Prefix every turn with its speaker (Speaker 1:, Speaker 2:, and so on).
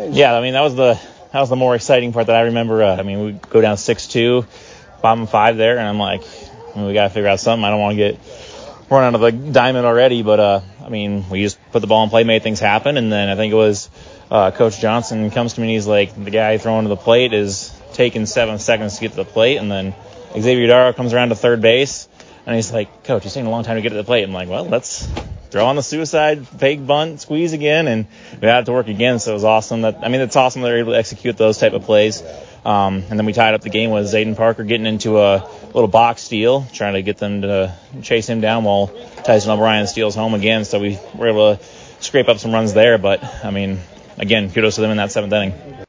Speaker 1: Yeah, I mean, that was the more exciting part that I remember. I mean, we go down 6-2, bottom 5 there, and I'm like, we got to figure out something. I don't want to get run out of the diamond already, but I mean, we just put the ball in play, made things happen, and then I think it was Coach Johnson comes to me and he's like, the guy throwing to the plate is taking 7 seconds to get to the plate, and then Xavier Darrow comes around to third base, and he's like, Coach, it's taking a long time to get to the plate. I'm like, well, let's throw on the suicide, fake bunt, squeeze again, and we had it to work again. So it was awesome. It's awesome that they're able to execute those type of plays. And then we tied up the game with Zayden Parker getting into a little box steal, trying to get them to chase him down while Tyson O'Brien steals home again. So we were able to scrape up some runs there. But, I mean, again, kudos to them in that 7th inning.